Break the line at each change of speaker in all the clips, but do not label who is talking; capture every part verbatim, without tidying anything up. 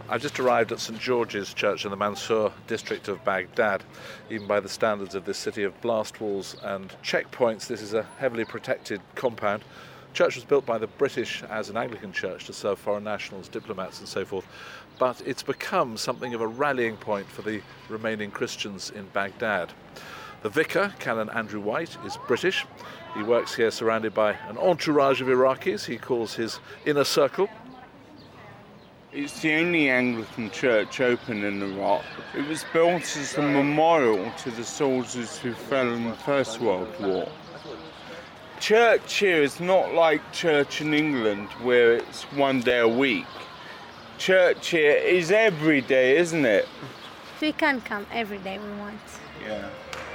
I've just arrived at St George's Church in the Mansour district of Baghdad. Even by the standards of this city of blast walls and checkpoints, this is a heavily protected compound. The church was built by the British as an Anglican church to serve foreign nationals, diplomats and so forth, but it's become something of a rallying point for the remaining Christians in Baghdad. The vicar, Canon Andrew White, is British. He works here surrounded by an entourage of Iraqis he calls his inner circle.
It's the only Anglican church open in Iraq. It was built as a memorial to the soldiers who fell in the First World War. Church here is not like church in England where it's one day a week. Church here is every day, isn't it?
We can come every day we want.
Yeah.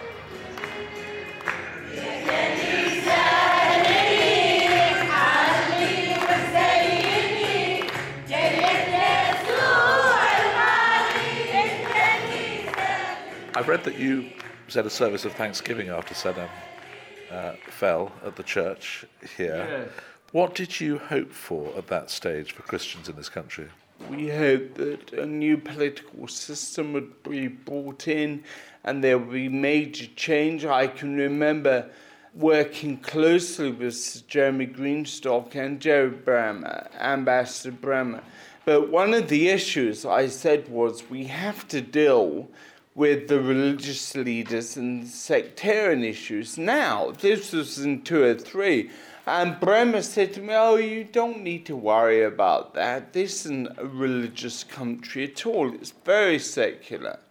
I've read that you said a service of thanksgiving after Saddam uh, fell at the church here.
Yeah.
What did you hope for at that stage for Christians in this country?
We hoped that a new political system would be brought in and there would be major change. I can remember working closely with Sir Jeremy Greenstock and Jerry Bremer, Ambassador Bremer. But one of the issues I said was we have to deal with the religious leaders and sectarian issues. Now, this was in two oh three, and Bremer said to me, oh, you don't need to worry about that. This isn't a religious country at all. It's very secular.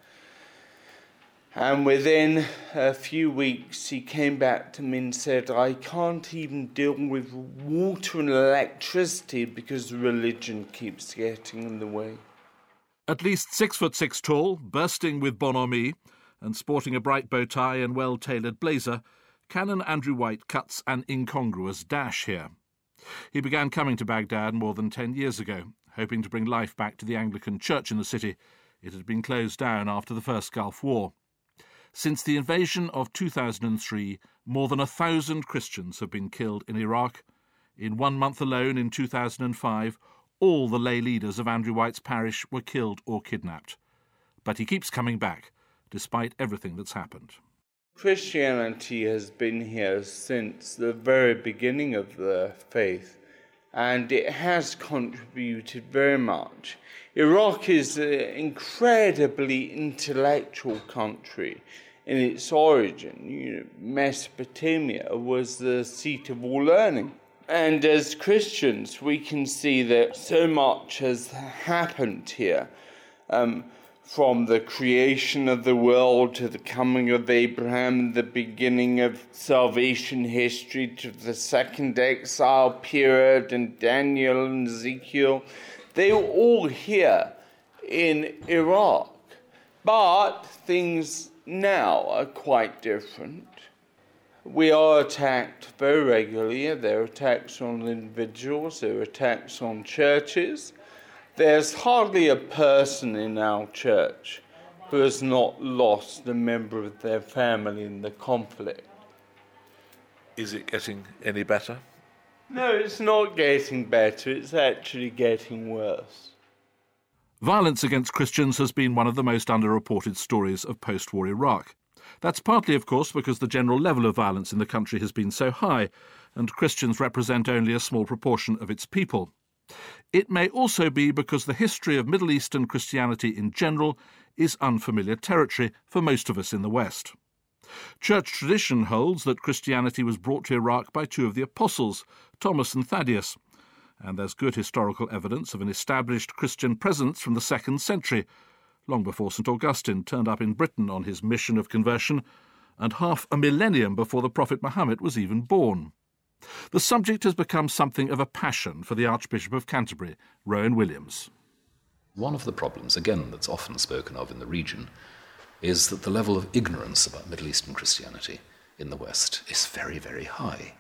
And within a few weeks, he came back to me and said, I can't even deal with water and electricity because religion keeps getting in the way.
At least six foot six tall, bursting with bonhomie, and sporting a bright bow tie and well-tailored blazer, Canon Andrew White cuts an incongruous dash here. He began coming to Baghdad more than ten years ago, hoping to bring life back to the Anglican church in the city. It had been closed down after the First Gulf War. Since the invasion of two thousand three, more than a thousand Christians have been killed in Iraq. In one month alone, in two thousand five, all the lay leaders of Andrew White's parish were killed or kidnapped. But he keeps coming back, despite everything that's happened.
Christianity has been here since the very beginning of the faith, and it has contributed very much. Iraq is an incredibly intellectual country in its origin. You know, Mesopotamia was the seat of all learning. And as Christians, we can see that so much has happened here, um, from the creation of the world to the coming of Abraham, the beginning of salvation history, to the second exile period, and Daniel and Ezekiel. They were all here in Iraq. But things now are quite different. We are attacked very regularly. There are attacks on individuals, there are attacks on churches. There's hardly a person in our church who has not lost a member of their family in the conflict.
Is it getting any better?
No, it's not getting better, it's actually getting worse.
Violence against Christians has been one of the most underreported stories of post-war Iraq. That's partly, of course, because the general level of violence in the country has been so high, and Christians represent only a small proportion of its people. It may also be because the history of Middle Eastern Christianity in general is unfamiliar territory for most of us in the West. Church tradition holds that Christianity was brought to Iraq by two of the apostles, Thomas and Thaddeus, and there's good historical evidence of an established Christian presence from the second century, long before St Augustine turned up in Britain on his mission of conversion, and half a millennium before the Prophet Muhammad was even born. The subject has become something of a passion for the Archbishop of Canterbury, Rowan Williams.
One of the problems, again, that's often spoken of in the region is that the level of ignorance about Middle Eastern Christianity in the West is very, very high.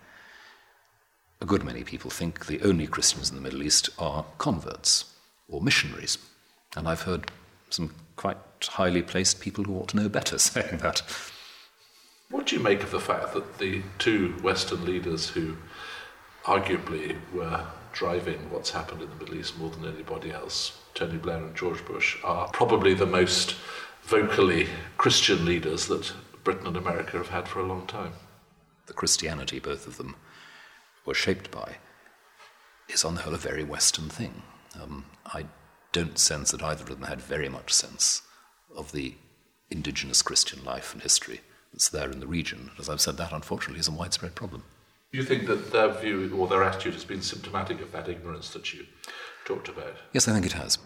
A good many people think the only Christians in the Middle East are converts or missionaries, and I've heard some quite highly placed people who ought to know better saying that.
What do you make of the fact that the two Western leaders who arguably were driving what's happened in the Middle East more than anybody else Tony Blair and George Bush, are probably the most vocally Christian leaders that Britain and America have had for a long time.
The Christianity both of them were shaped by is on the whole a very Western thing. Um, I don't sense that either of them had very much sense of the indigenous Christian life and history that's there in the region. As I've said, that unfortunately is a widespread problem.
You think that their view or their attitude has been symptomatic of that ignorance that you talked about?
Yes, I think it has.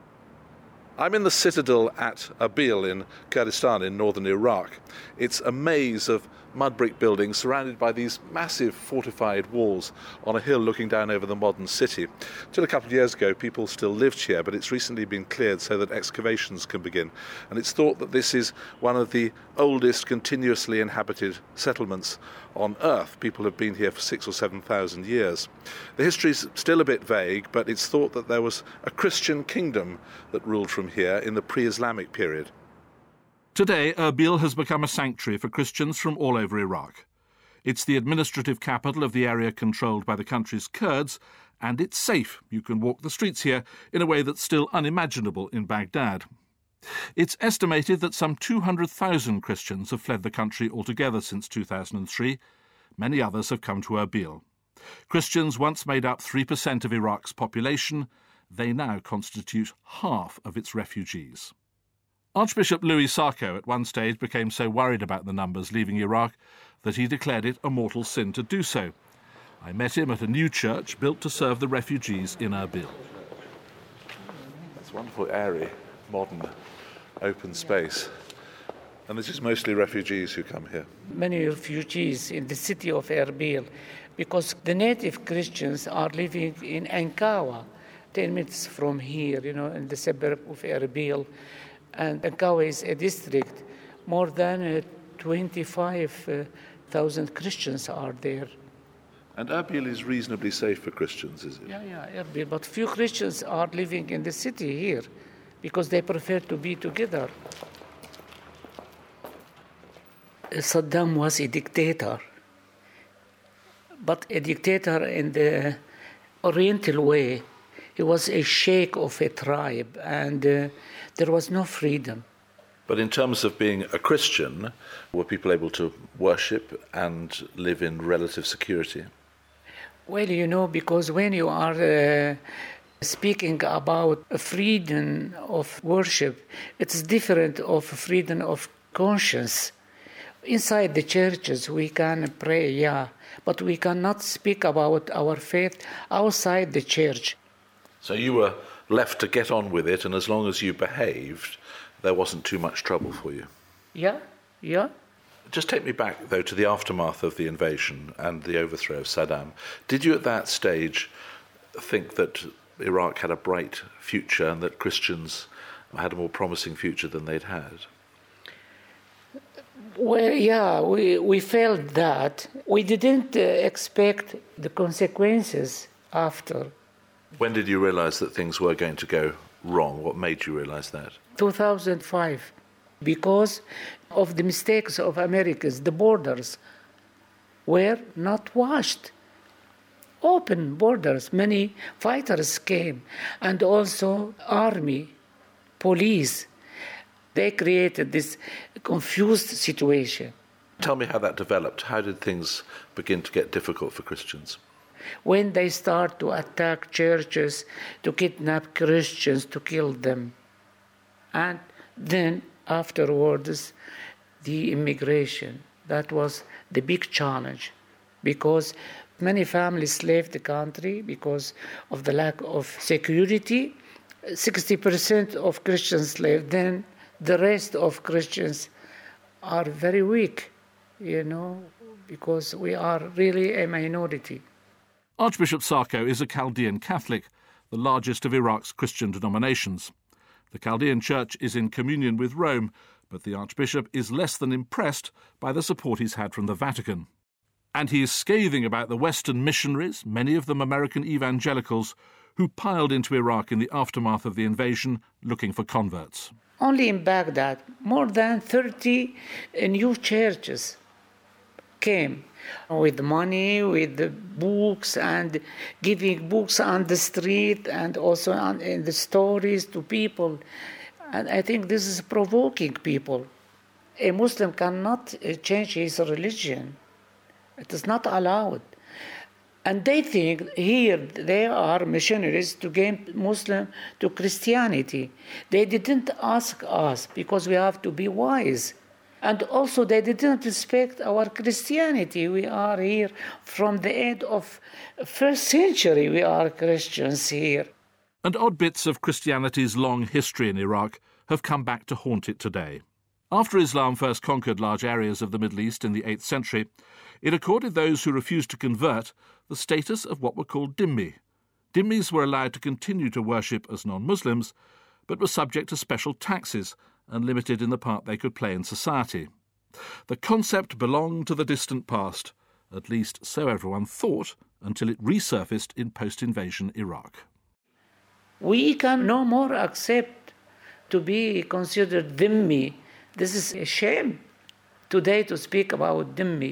I'm in the citadel at Erbil in Kurdistan in northern Iraq. It's a maze of mud brick buildings surrounded by these massive fortified walls on a hill looking down over the modern city. Till a couple of years ago, people still lived here, but it's recently been cleared so that excavations can begin. And it's thought that this is one of the oldest continuously inhabited settlements on Earth. People have been here for six or seven thousand years. The history's still a bit vague, but it's thought that there was a Christian kingdom that ruled from here in the pre-Islamic period.
Today, Erbil has become a sanctuary for Christians from all over Iraq. It's the administrative capital of the area controlled by the country's Kurds, and it's safe. You can walk the streets here in a way that's still unimaginable in Baghdad. It's estimated that some two hundred thousand Christians have fled the country altogether since two thousand three. Many others have come to Erbil. Christians once made up three percent of Iraq's population. They now constitute half of its refugees. Archbishop Louis Sarko at one stage became so worried about the numbers leaving Iraq that he declared it a mortal sin to do so. I met him at a new church built to serve the refugees in Erbil.
It's a wonderful, airy, modern, open space. And this is mostly refugees who come here.
Many refugees in the city of Erbil, because the native Christians are living in Ankawa, ten minutes from here, you know, in the suburb of Erbil. And Ankawa is a district. More than uh, twenty-five thousand Christians are there.
And Erbil is reasonably safe for Christians, is it?
Yeah, yeah, Erbil. But few Christians are living in the city here because they prefer to be together. Saddam was a dictator, but a dictator in the Oriental way. He was a sheikh of a tribe, and uh, there was no freedom.
But in terms of being a Christian, were people able to worship and live in relative security?
Well, you know, because when you are uh, speaking about freedom of worship, it's different of freedom of conscience. Inside the churches, we can pray, yeah, but we cannot speak about our faith outside the church.
So you were left to get on with it, and as long as you behaved, there wasn't too much trouble for you.
Yeah, yeah.
Just take me back, though, to the aftermath of the invasion and the overthrow of Saddam. Did you at that stage think that Iraq had a bright future and that Christians had a more promising future than they'd had?
Well, yeah, we, we felt that. We didn't uh, expect the consequences after.
When did you realize that things were going to go wrong? What made you realize that?
two thousand five. Because of the mistakes of Americans, the borders were not washed. Open borders, many fighters came, and also army, police. They created this confused situation.
Tell me how that developed. How did things begin to get difficult for Christians?
When they start to attack churches, to kidnap Christians, to kill them. And then afterwards, the immigration. That was the big challenge, because many families left the country because of the lack of security. sixty percent of Christians left. Then the rest of Christians are very weak, you know, because we are really a minority.
Archbishop Sarko is a Chaldean Catholic, the largest of Iraq's Christian denominations. The Chaldean Church is in communion with Rome, but the Archbishop is less than impressed by the support he's had from the Vatican. And he is scathing about the Western missionaries, many of them American evangelicals, who piled into Iraq in the aftermath of the invasion looking for converts.
Only in Baghdad, more than thirty new churches came with money, with the books, and giving books on the street and also on, in the stories to people. And I think this is provoking people. A Muslim cannot change his religion. It is not allowed. And they think here they are missionaries to gain Muslim to Christianity. They didn't ask us because we have to be wise. And also they didn't respect our Christianity. We are here from the end of first century. We are Christians here.
And odd bits of Christianity's long history in Iraq have come back to haunt it today. After Islam first conquered large areas of the Middle East in the eighth century, it accorded those who refused to convert the status of what were called dhimmi. Dhimmis were allowed to continue to worship as non-Muslims, but were subject to special taxes and limited in the part they could play in society. The concept belonged to the distant past, at least so everyone thought, until it resurfaced in post-invasion Iraq.
We can no more accept to be considered dhimmi. This is a shame today to speak about dhimmi.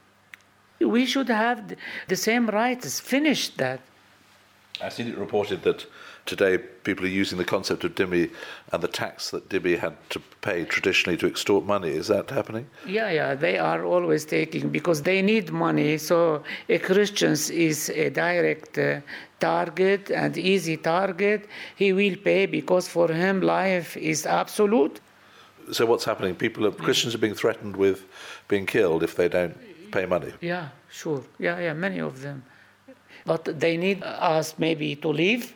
We should have the same rights, finish that.
I've seen it reported that today people are using the concept of dhimmi and the tax that dhimmi had to pay traditionally to extort money. Is that happening?
Yeah, yeah, they are always taking because they need money. So a Christian is a direct uh, target and easy target. He will pay because for him life is absolute.
So what's happening? People, are, Christians are being threatened with being killed if they don't pay money.
Yeah, sure. Yeah, yeah, many of them. But they need us maybe to leave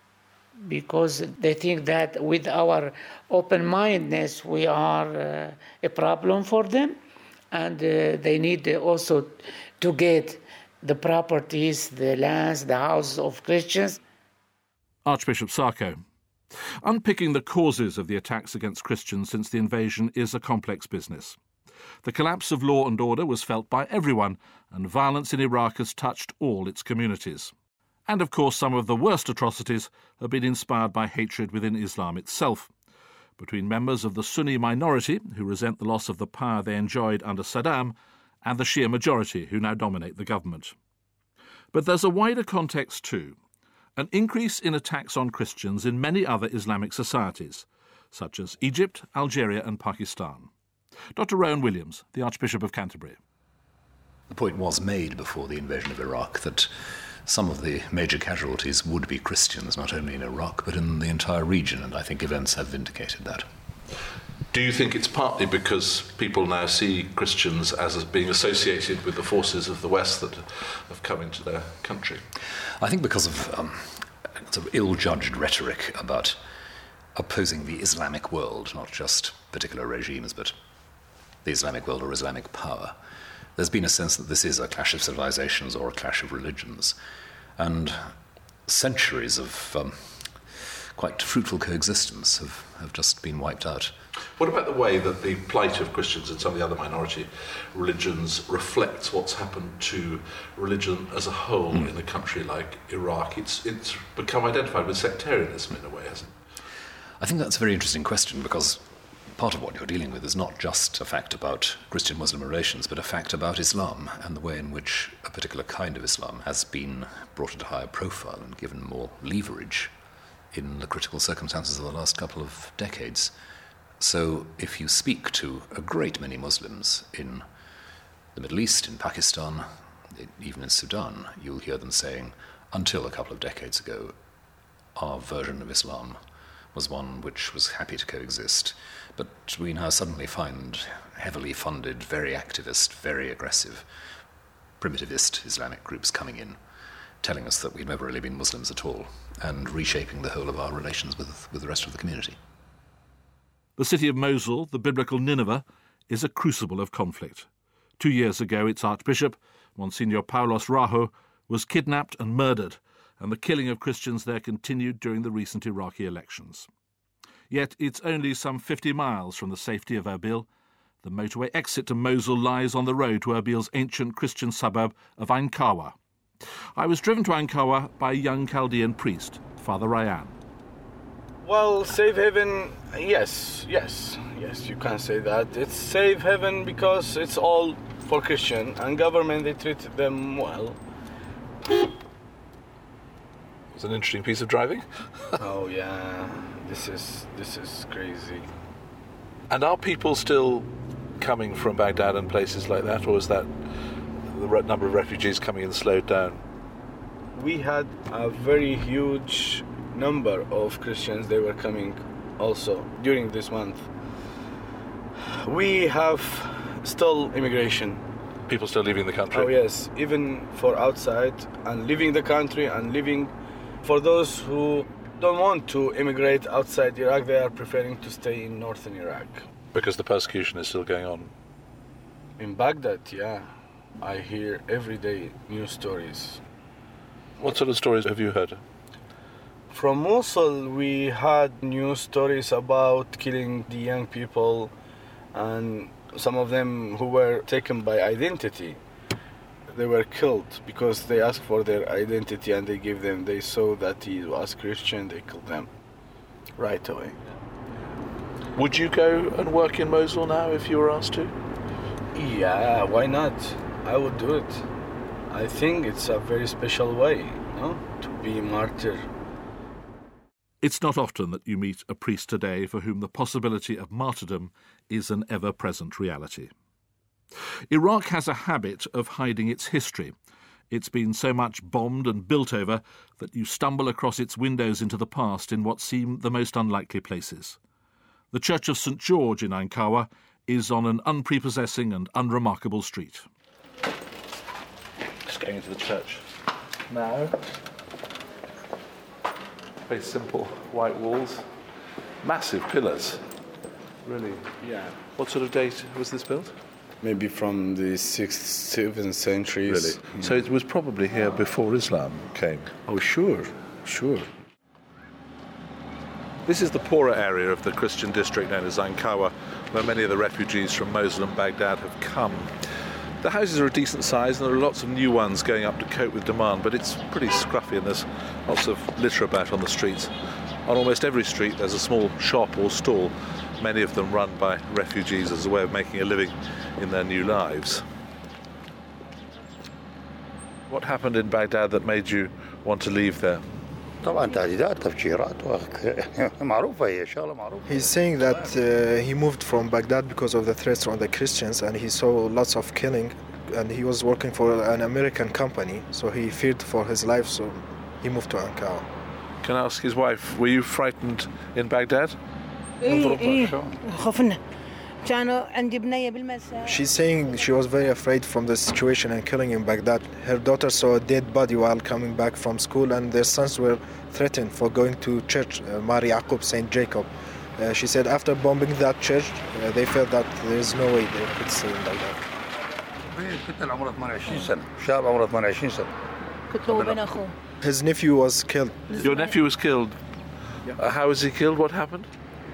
because they think that with our open-mindedness we are uh, a problem for them, and uh, they need also to get the properties, the lands, the houses of Christians.
Archbishop Sarko. Unpicking the causes of the attacks against Christians since the invasion is a complex business. The collapse of law and order was felt by everyone, and violence in Iraq has touched all its communities. And of course some of the worst atrocities have been inspired by hatred within Islam itself, between members of the Sunni minority, who resent the loss of the power they enjoyed under Saddam, and the Shia majority, who now dominate the government. But there's a wider context too, an increase in attacks on Christians in many other Islamic societies, such as Egypt, Algeria and Pakistan. Doctor Rowan Williams, the Archbishop of Canterbury.
The point was made before the invasion of Iraq that some of the major casualties would be Christians, not only in Iraq, but in the entire region, and I think events have vindicated that.
Do you think it's partly because people now see Christians as being associated with the forces of the West that have come into their country?
I think because of um, sort of ill-judged rhetoric about opposing the Islamic world, not just particular regimes, but the Islamic world or Islamic power. There's been a sense that this is a clash of civilizations or a clash of religions. And centuries of um, quite fruitful coexistence have, have just been wiped out.
What about the way that the plight of Christians and some of the other minority religions reflects what's happened to religion as a whole mm. in a country like Iraq? It's, it's become identified with sectarianism in a way, hasn't it?
I think that's a very interesting question, because part of what you're dealing with is not just a fact about Christian-Muslim relations, but a fact about Islam and the way in which a particular kind of Islam has been brought into higher profile and given more leverage in the critical circumstances of the last couple of decades. So if you speak to a great many Muslims in the Middle East, in Pakistan, even in Sudan, you'll hear them saying, until a couple of decades ago, our version of Islam was one which was happy to coexist. But we now suddenly find heavily funded, very activist, very aggressive, primitivist Islamic groups coming in, telling us that we've never really been Muslims at all, and reshaping the whole of our relations with, with the rest of the community.
The city of Mosul, the biblical Nineveh, is a crucible of conflict. Two years ago, its archbishop, Monsignor Paulos Raho, was kidnapped and murdered, and the killing of Christians there continued during the recent Iraqi elections. Yet it's only some fifty miles from the safety of Erbil. The motorway exit to Mosul lies on the road to Erbil's ancient Christian suburb of Ain Kawa. I was driven to Ain Kawa by a young Chaldean priest, Father Ryan.
Well, safe haven, yes, yes, yes, you can say that. It's safe haven because it's all for Christian, and government, they treated them well.
It's an interesting piece of driving.
Oh yeah, this is this is crazy.
And are people still coming from Baghdad and places like that, or is that the re- number of refugees coming in slowed down?
We had a very huge number of Christians. They were coming also during this month. We have still immigration.
People still leaving the country?
Oh yes, even for outside and leaving the country and living. For those who don't want to immigrate outside Iraq, they are preferring to stay in northern Iraq.
Because the persecution is still going on?
In Baghdad, yeah. I hear every day new stories.
What sort of stories have you heard?
From Mosul, we had news stories about killing the young people, and some of them who were taken by identity. They were killed because they asked for their identity and they gave them. They saw that he was Christian, they killed them right away.
Would you go and work in Mosul now if you were asked to?
Yeah, why not? I would do it. I think it's a very special way, no? To be a martyr.
It's not often that you meet a priest today for whom the possibility of martyrdom is an ever-present reality. Iraq has a habit of hiding its history. It's been so much bombed and built over that you stumble across its windows into the past in what seem the most unlikely places. The Church of Saint George in Ain Kawa is on an unprepossessing and unremarkable street.
Just going into the church now. Very simple white walls. Massive pillars. Really?
Yeah.
What sort of date was this built?
Maybe from the sixth, seventh centuries.
Really? Yeah. So it was probably here before Islam came?
Oh, sure, sure.
This is the poorer area of the Christian district known as Ain Kawa, where many of the refugees from Mosul and Baghdad have come. The houses are a decent size and there are lots of new ones going up to cope with demand, but it's pretty scruffy and there's lots of litter about on the streets. On almost every street there's a small shop or stall, many of them run by refugees as a way of making a living in their new lives. What happened in Baghdad that made you want to leave there?
He's saying that uh, he moved from Baghdad because of the threats on the Christians, and he saw lots of killing, and he was working for an American company, so he feared for his life, so he moved to Ain Kawa.
Can I ask his wife, were you frightened in Baghdad?
She's saying she was very afraid from the situation and killing in Baghdad. Her daughter saw a dead body while coming back from school, and their sons were threatened for going to church, uh, Mar Yaqub, Saint Jacob. Uh, she said after bombing that church, uh, they felt that there is no way they could stay in Baghdad. His nephew was killed.
Your nephew was killed? Uh, how was he killed? What happened?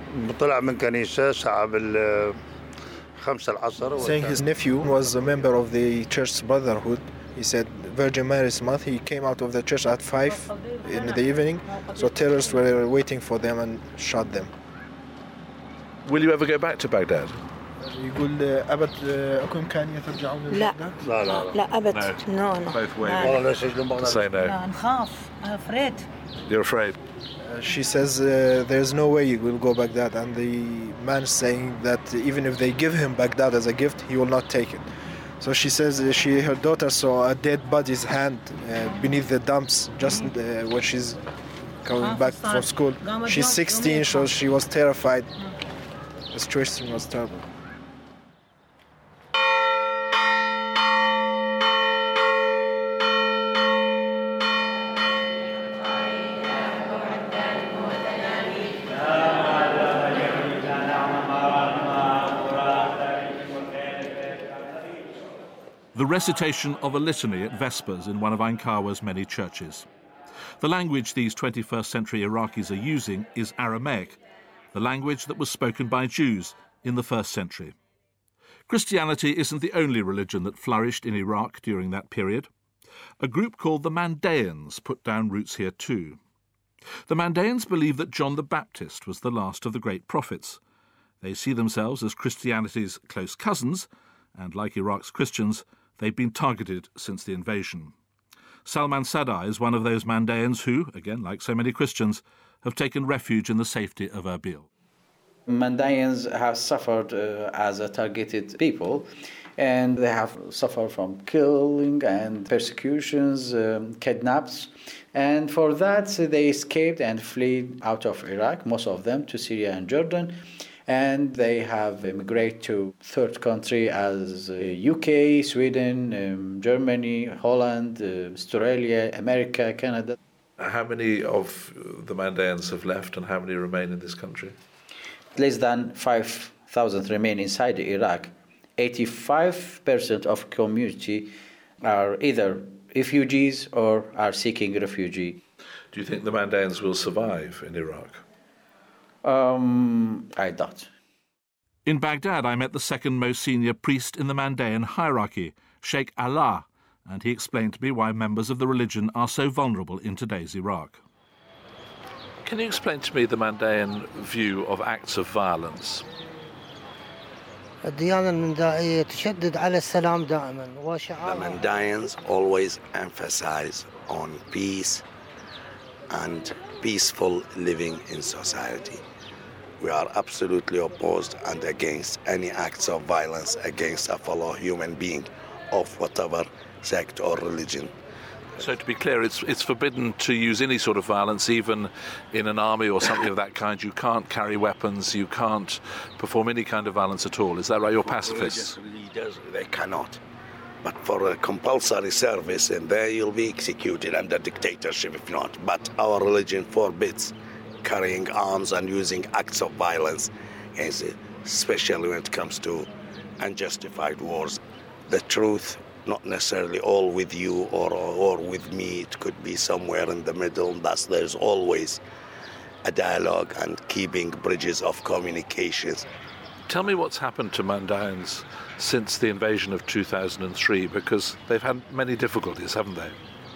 Saying his nephew was a member of the church brotherhood. He said Virgin Mary's month. He came out of the church at five in the evening, so terrorists were waiting for them and shot them.
Will you ever go back to Baghdad?
يقول أبد أكون كان ترجعون
لا لا لا لا أبد no no
both ways say no.
لا نخاف I'm afraid.
You're afraid?
Uh, she says uh, there's no way he will go Baghdad, and the man is saying that even if they give him Baghdad as a gift, he will not take it. So she says uh, she her daughter saw a dead body's hand uh, beneath the dumps just uh, when she's coming back from school. She's sixteen, so she was terrified. The situation was terrible.
The recitation of a litany at Vespers in one of Ain Kawa's many churches. The language these twenty-first century Iraqis are using is Aramaic, the language that was spoken by Jews in the first century. Christianity isn't the only religion that flourished in Iraq during that period. A group called the Mandaeans put down roots here too. The Mandaeans believe that John the Baptist was the last of the great prophets. They see themselves as Christianity's close cousins, and like Iraq's Christians, they've been targeted since the invasion. Salman Sadar is one of those Mandaeans who, again like so many Christians, have taken refuge in the safety of Erbil.
Mandaeans have suffered uh, as a targeted people, and they have suffered from killing and persecutions, um, kidnaps, and for that they escaped and fled out of Iraq, most of them to Syria and Jordan, and they have immigrated to third country as uh, U K, Sweden, um, Germany, Holland, uh, Australia, America, Canada.
How many of the Mandaeans have left and how many remain in this country?
Less than five thousand remain inside Iraq. eighty-five percent of community are either refugees or are seeking refugee.
Do you think the Mandaeans will survive in Iraq?
Um, I doubt.
In Baghdad, I met the second most senior priest in the Mandaean hierarchy, Sheikh Allah, and he explained to me why members of the religion are so vulnerable in today's Iraq.
Can you explain to me the Mandaean view of acts of violence?
The Mandaeans always emphasize on peace and peaceful living in society. We are absolutely opposed and against any acts of violence against a fellow human being of whatever sect or religion.
So to be clear, it's it's forbidden to use any sort of violence, even in an army or something of that kind. You can't carry weapons, you can't perform any kind of violence at all. Is that right? You're pacifists?
Religious leaders, they cannot. But for a compulsory service, and there you'll be executed under dictatorship if not. But our religion forbids carrying arms and using acts of violence, especially when it comes to unjustified wars. The truth, not necessarily all with you or, or with me, it could be somewhere in the middle. Thus, there's always a dialogue and keeping bridges of communications.
Tell me what's happened to Mandaeans since the invasion of two thousand three, because they've had many difficulties, haven't they?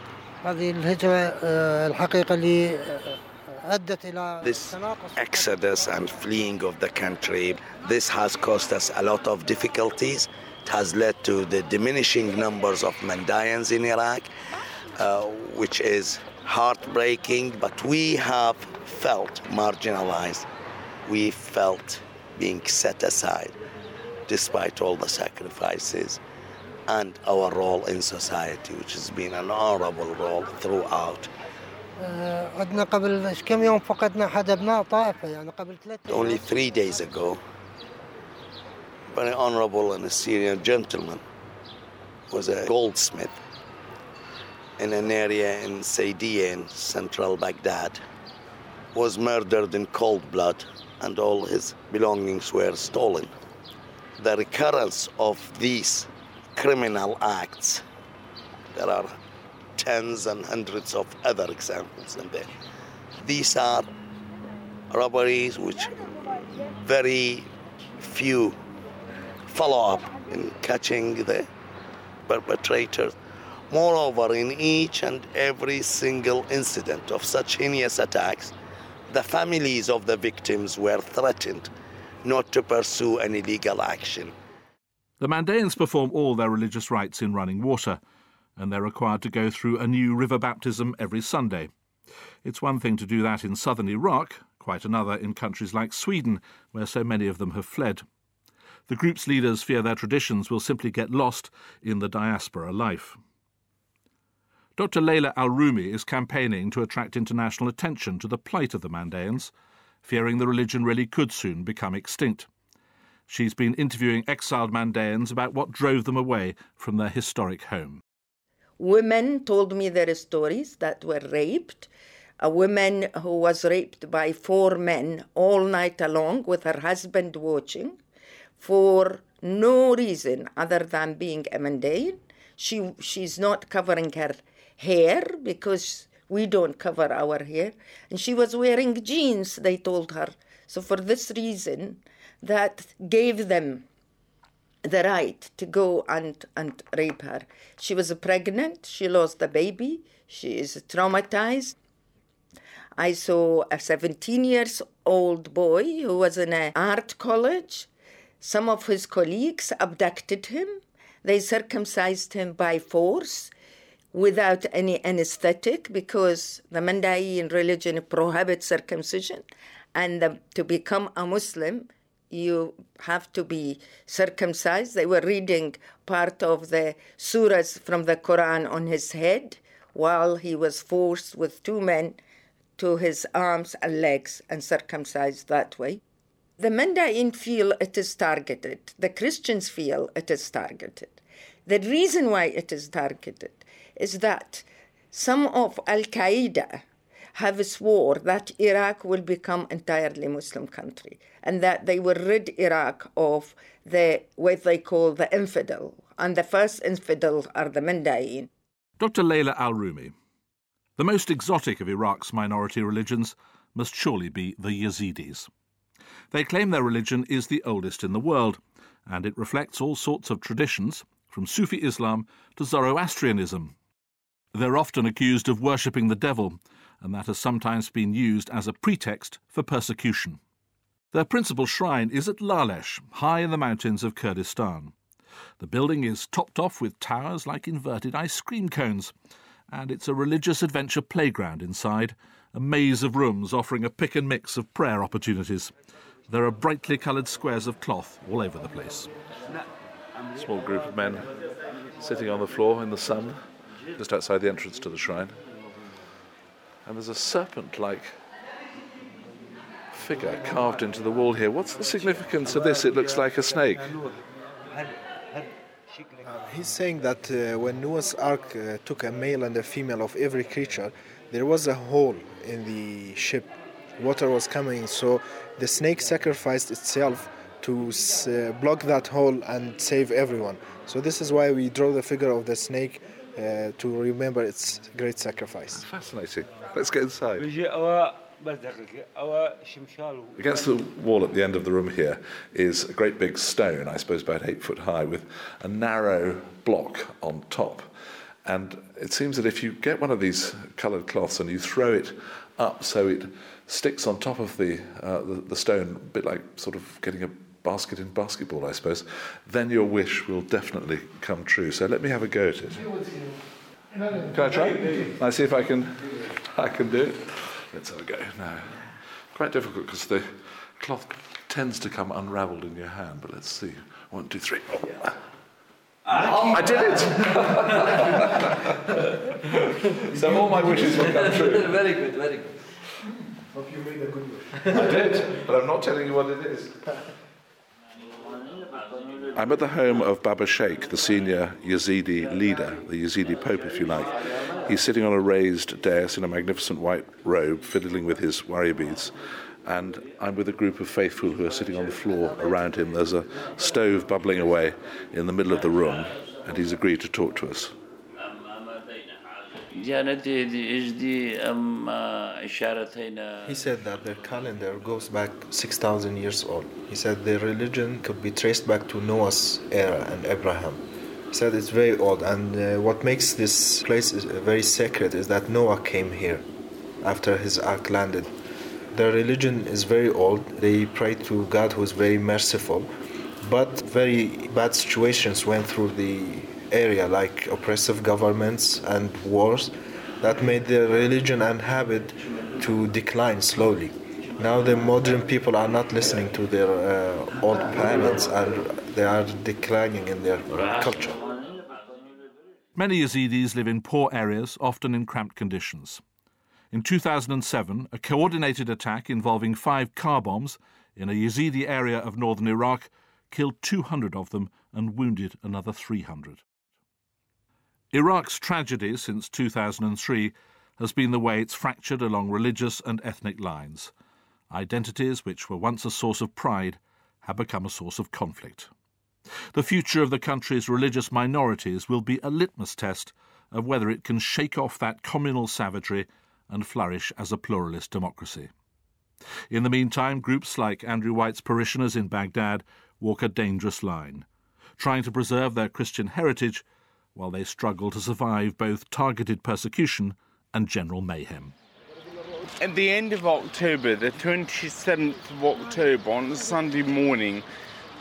This exodus and fleeing of the country, this has caused us a lot of difficulties. It has led to the diminishing numbers of Mandaeans in Iraq, uh, which is heartbreaking, but we have felt marginalized. We felt being set aside despite all the sacrifices and our role in society, which has been an honorable role throughout. Only three days ago, a very honorable and a Syrian gentleman was a goldsmith in an area in Saidiyya in central Baghdad, was murdered in cold blood and all his belongings were stolen. The recurrence of these criminal acts, there are tens and hundreds of other examples in there. These are robberies which very few follow up in catching the perpetrators. Moreover, in each and every single incident of such heinous attacks, the families of the victims were threatened not to pursue any legal action.
The Mandaeans perform all their religious rites in running water, and they're required to go through a new river baptism every Sunday. It's one thing to do that in southern Iraq, quite another in countries like Sweden, where so many of them have fled. The group's leaders fear their traditions will simply get lost in the diaspora life. Doctor Layla Al-Rumi is campaigning to attract international attention to the plight of the Mandaeans, fearing the religion really could soon become extinct. She's been interviewing exiled Mandaeans about what drove them away from their historic home.
Women told me their stories that were raped. A woman who was raped by four men all night long with her husband watching for no reason other than being a Mandaean. She, she's not covering her hair because we don't cover our hair. And she was wearing jeans, they told her. So for this reason, that gave them the right to go and, and rape her. She was pregnant, she lost the baby, she is traumatized. I saw a seventeen years old boy who was in an art college Some of his colleagues abducted him. They circumcised him by force without any anesthetic because the Mandaean religion prohibits circumcision. And the, to become a Muslim, you have to be circumcised. They were reading part of the surahs from the Quran on his head while he was forced with two men to his arms and legs and circumcised that way. The Mandaean feel it is targeted. The Christians feel it is targeted. The reason why it is targeted is that some of Al-Qaeda have swore that Iraq will become entirely Muslim country and that they will rid Iraq of the what they call the infidel. And the first infidel are the Mandaean.
Doctor Layla Al-Rumi. The most exotic of Iraq's minority religions must surely be the Yazidis. They claim their religion is the oldest in the world, and it reflects all sorts of traditions, from Sufi Islam to Zoroastrianism. They're often accused of worshipping the devil, and that has sometimes been used as a pretext for persecution. Their principal shrine is at Lalesh, high in the mountains of Kurdistan. The building is topped off with towers like inverted ice cream cones, and it's a religious adventure playground inside, a maze of rooms offering a pick and mix of prayer opportunities. There are brightly coloured squares of cloth all over the place.
A small group of men sitting on the floor in the sun, just outside the entrance to the shrine. And there's a serpent-like figure carved into the wall here. What's the significance of this? It looks like a snake.
Uh, he's saying that uh, when Noah's Ark uh, took a male and a female of every creature, there was a hole in the ship. Water was coming, so the snake sacrificed itself to uh, block that hole and save everyone. So this is why we draw the figure of the snake uh, to remember its great sacrifice.
Fascinating. Let's get inside. Against the wall at the end of the room here is a great big stone, I suppose about eight foot high, with a narrow block on top. And it seems that if you get one of these coloured cloths and you throw it up so it sticks on top of the, uh, the, the stone, a bit like sort of getting a basket in basketball, I suppose, then your wish will definitely come true. So let me have a go at it. Can I try? Can I see if I can, I can do it? Let's have a go. No. Quite difficult because the cloth tends to come unravelled in your hand, but let's see. One, two, three. Oh. I did it! So all my wishes will come true.
Very good, very good.
Hope you made a good wish.
I did, but I'm not telling you what it is. I'm at the home of Baba Sheikh, the senior Yazidi leader, the Yazidi Pope, if you like. He's sitting on a raised dais in a magnificent white robe, fiddling with his wari beads. And I'm with a group of faithful who are sitting on the floor around him. There's a stove bubbling away in the middle of the room, and he's agreed to talk to us.
He said
that their calendar goes back six thousand years old. He said their religion could be traced back to Noah's era and Abraham. He said it's very old, and uh, what makes this place is, uh, very sacred is that Noah came here after his ark landed. Their religion is very old. They pray to God who is very merciful, but very bad situations went through the area, like oppressive governments and wars, that made their religion and habit to decline slowly. Now the modern people are not listening to their uh, old parents, and they are declining in their culture.
Many Yazidis live in poor areas, often in cramped conditions. In two thousand seven, a coordinated attack involving five car bombs in a Yazidi area of northern Iraq killed two hundred of them and wounded another three hundred. Iraq's tragedy since two thousand three has been the way it's fractured along religious and ethnic lines. Identities which were once a source of pride have become a source of conflict. The future of the country's religious minorities will be a litmus test of whether it can shake off that communal savagery and flourish as a pluralist democracy. In the meantime, groups like Andrew White's parishioners in Baghdad walk a dangerous line, trying to preserve their Christian heritage while they struggle to survive both targeted persecution and general mayhem.
At the end of October, the twenty-seventh of October, on a Sunday morning,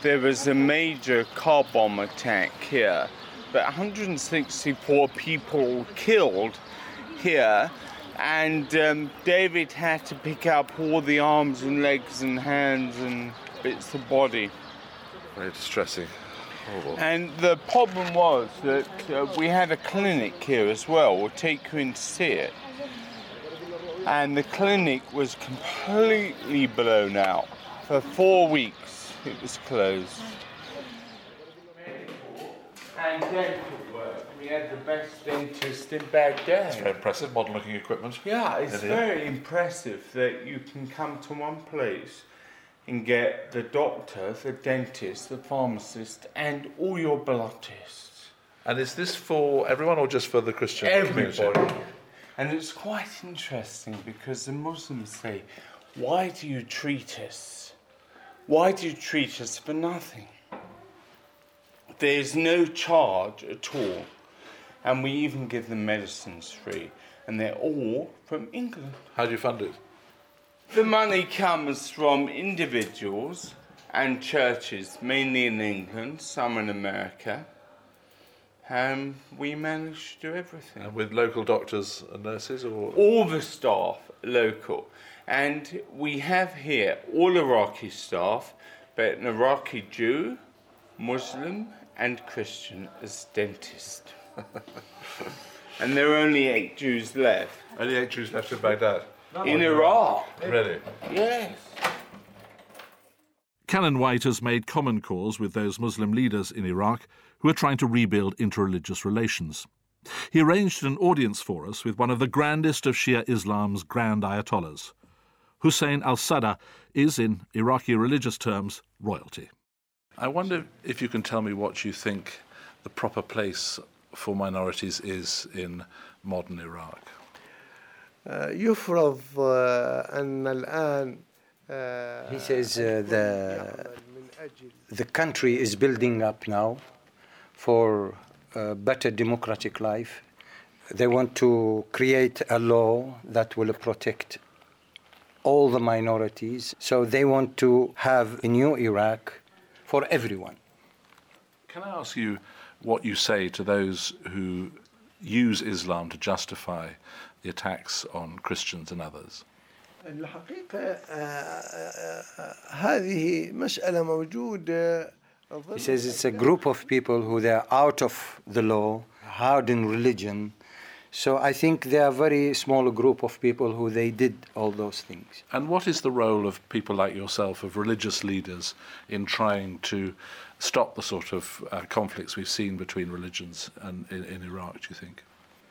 there was a major car bomb attack here, but one hundred sixty-four people killed here, and um, David had to pick up all the arms and legs and hands and bits of body.
Very distressing. Horrible.
And the problem was that uh, we had a clinic here as well. We'll take you in to see it. And the clinic was completely blown out. For four weeks it was closed. And dental work. We had the best dentist in Baghdad.
It's very impressive, modern looking equipment.
Yeah, it's
Is it?
very impressive that you can come to one place and get the doctor, the dentist, the pharmacist, and all your blood tests.
And is this for everyone or just for the Christian
Everybody.
community?
And it's quite interesting because the Muslims say, why do you treat us? Why do you treat us for nothing? There's no charge at all. And we even give them medicines free. And they're all from England.
How do you fund it?
The money comes from individuals and churches, mainly in England, some in America. And we manage to do everything.
And with local doctors and nurses, or
all the staff local. And we have here all Iraqi staff, but an Iraqi Jew, Muslim, and Christian as dentist. And there are only eight Jews left.
Only eight Jews left in Baghdad?
In Iraq.
Really?
Yes.
Callan White has made common cause with those Muslim leaders in Iraq who are trying to rebuild interreligious relations. He arranged an audience for us with one of the grandest of Shia Islam's grand ayatollahs. Hussein al-Sadr is, in Iraqi religious terms, royalty.
I wonder if you can tell me what you think the proper place for minorities is in modern Iraq.
يفرض أن الآن
He says uh, the, the country is building up now for a better democratic life. They want to create a law that will protect all the minorities. So they want to have a new Iraq for everyone.
Can I ask you what you say to those who use Islam to justify the attacks on Christians and others?
الحقيقة هذه مسألة موجودة.
He says it's a group of people who they are out of the law, hard in religion. So I think they are a very small group of people who they did all those things.
And what is the role of people like yourself, of religious leaders, in trying to stop the sort of uh, conflicts we've seen between religions and in, in Iraq, do you think?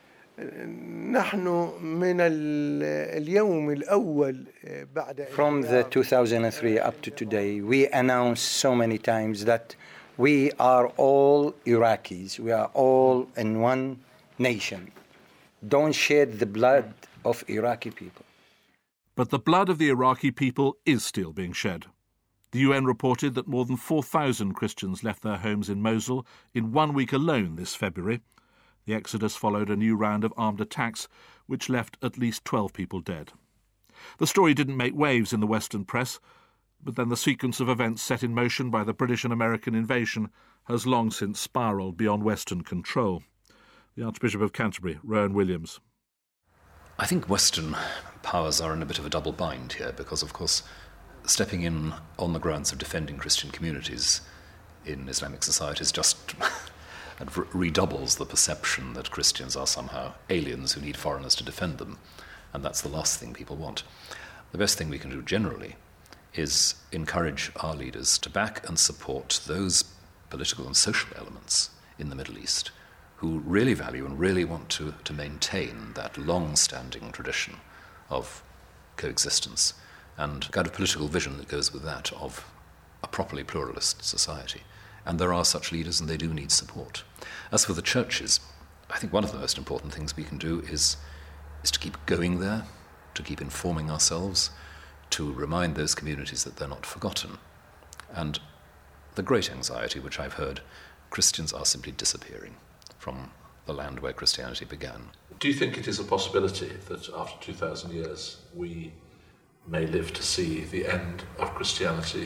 نحن من اليوم الأول بعد
From the two thousand three up to today, we announced so many times that we are all Iraqis. We are all in one nation. Don't shed the blood of Iraqi people.
But the blood of the Iraqi people is still being shed. The U N reported that more than four thousand Christians left their homes in Mosul in one week alone this February. The exodus followed a new round of armed attacks, which left at least twelve people dead. The story didn't make waves in the Western press, but then the sequence of events set in motion by the British and American invasion has long since spiralled beyond Western control. The Archbishop of Canterbury, Rowan Williams.
I think Western powers are in a bit of a double bind here because, of course, stepping in on the grounds of defending Christian communities in Islamic societies just and redoubles the perception that Christians are somehow aliens who need foreigners to defend them, and that's the last thing people want. The best thing we can do generally is encourage our leaders to back and support those political and social elements in the Middle East who really value and really want to, to maintain that long-standing tradition of coexistence and a kind of political vision that goes with that of a properly pluralist society. And there are such leaders, and they do need support. As for the churches, I think one of the most important things we can do is, is to keep going there, to keep informing ourselves, to remind those communities that they're not forgotten. And the great anxiety which I've heard, Christians are simply disappearing from the land where Christianity began.
Do you think it is a possibility that after two thousand years we may live to see the end of Christianity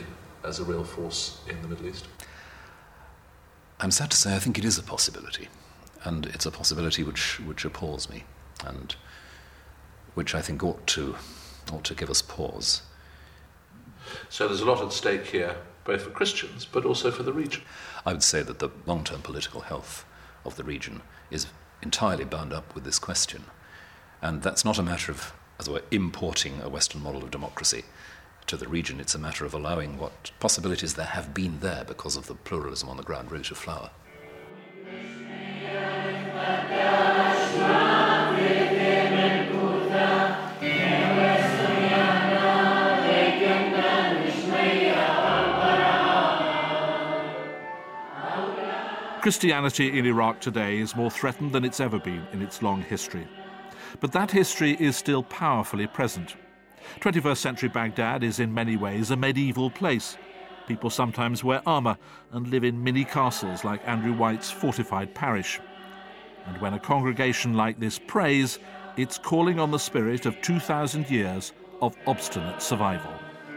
as a real force in the Middle East?
I'm sad to say I think it is a possibility, and it's a possibility which, which appalls me, and which I think ought to, ought to give us pause.
So there's a lot at stake here, both for Christians, but also for the region.
I would say that the long-term political health of the region is entirely bound up with this question. And that's not a matter of, as it were, importing a Western model of democracy to the region. It's a matter of allowing what possibilities there have been there because of the pluralism on the ground really to flower.
Christianity in Iraq today is more threatened than it's ever been in its long history. But that history is still powerfully present. twenty-first century Baghdad is in many ways a medieval place. People sometimes wear armour and live in mini castles like Andrew White's fortified parish. And when a congregation like this prays, it's calling on the spirit of two thousand years of obstinate survival.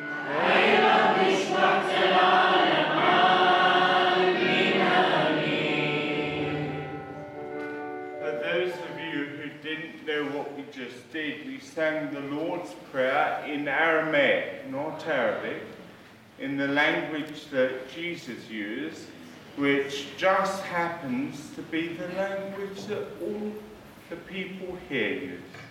What we just did, we sang the Lord's Prayer in Aramaic, not Arabic, in the language that Jesus used, which just happens to be the language that all the people here use.